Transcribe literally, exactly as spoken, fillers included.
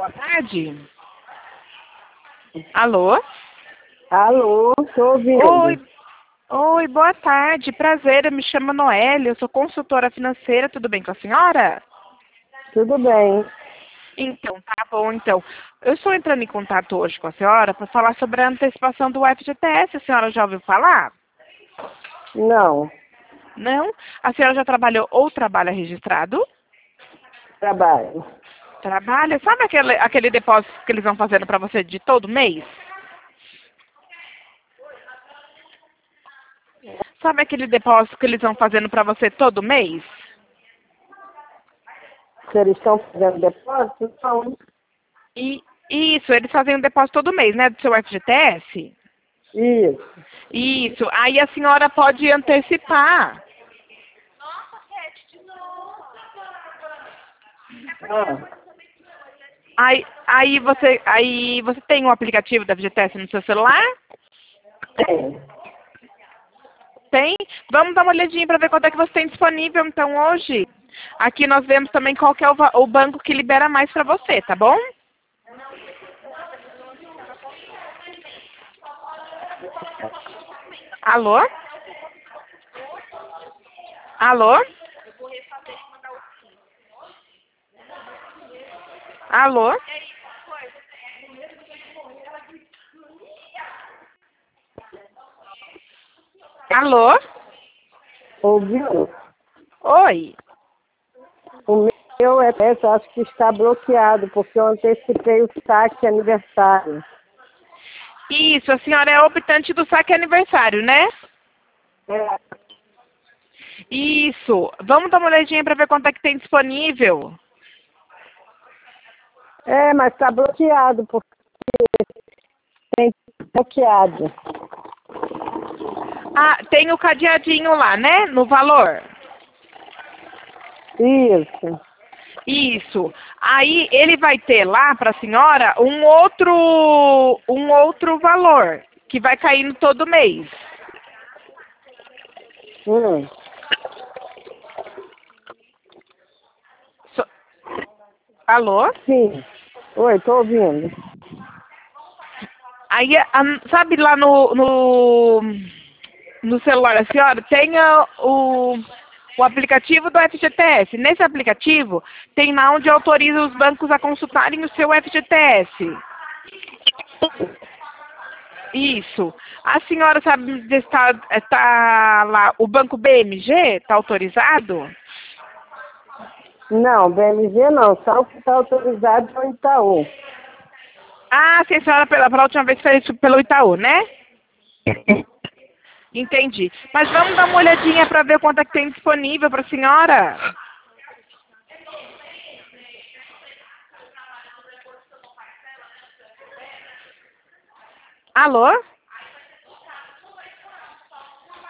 Boa tarde. Alô? Alô, tô ouvindo. Oi, oi, boa tarde. Prazer, eu me chamo Noélia, eu sou consultora financeira, tudo bem com a senhora? Tudo bem. Então, tá bom, então. Eu estou entrando em contato hoje com a senhora para falar sobre a antecipação do F G T S. A senhora já ouviu falar? Não, Não? A senhora já trabalhou ou trabalha registrado? trabalho. Trabalha. Sabe aquele, aquele depósito que eles vão fazendo para você de todo mês? Sabe aquele depósito que eles vão fazendo para você todo mês? Se eles estão fazendo depósito, não. E isso, eles fazem um depósito todo mês, né, do seu F G T S? Isso. Isso. Aí a senhora pode antecipar. Ah, Aí, aí você, aí você tem um aplicativo da F G T S no seu celular? tem. Tem? Vamos dar uma olhadinha para ver quanto é que você tem disponível, então, hoje. Aqui nós vemos também qual que é o, va- o banco que libera mais para você, tá bom? Alô? Alô? Alô? Alô? Ouviu? Oi. O meu é esse, acho que está bloqueado, porque eu antecipei o saque aniversário. Isso, a senhora é optante do saque aniversário, né? É, Isso. Vamos dar uma olhadinha para ver quanto é que tem disponível. é mas está bloqueado, porque tem bloqueado. Ah, tem o cadeadinho lá, né? No valor. Isso. Isso. Aí ele vai ter lá para a senhora um outro, um outro valor que vai caindo todo mês. Hum. So- Alô? Sim. Oi, tô ouvindo. Aí, a- sabe lá no, no, no celular da senhora, tem a- o, o aplicativo do F G T S. Nesse aplicativo, tem lá onde autoriza os bancos a consultarem o seu F G T S. Isso. A senhora sabe se está, está lá, o banco B M G está autorizado? Não, B M G não, só o que está autorizado é o Itaú. Ah, sim, a senhora pela, pela última vez fez isso pelo Itaú, né? Entendi. Mas vamos dar uma olhadinha para ver quanto é que tem disponível para a senhora. Alô?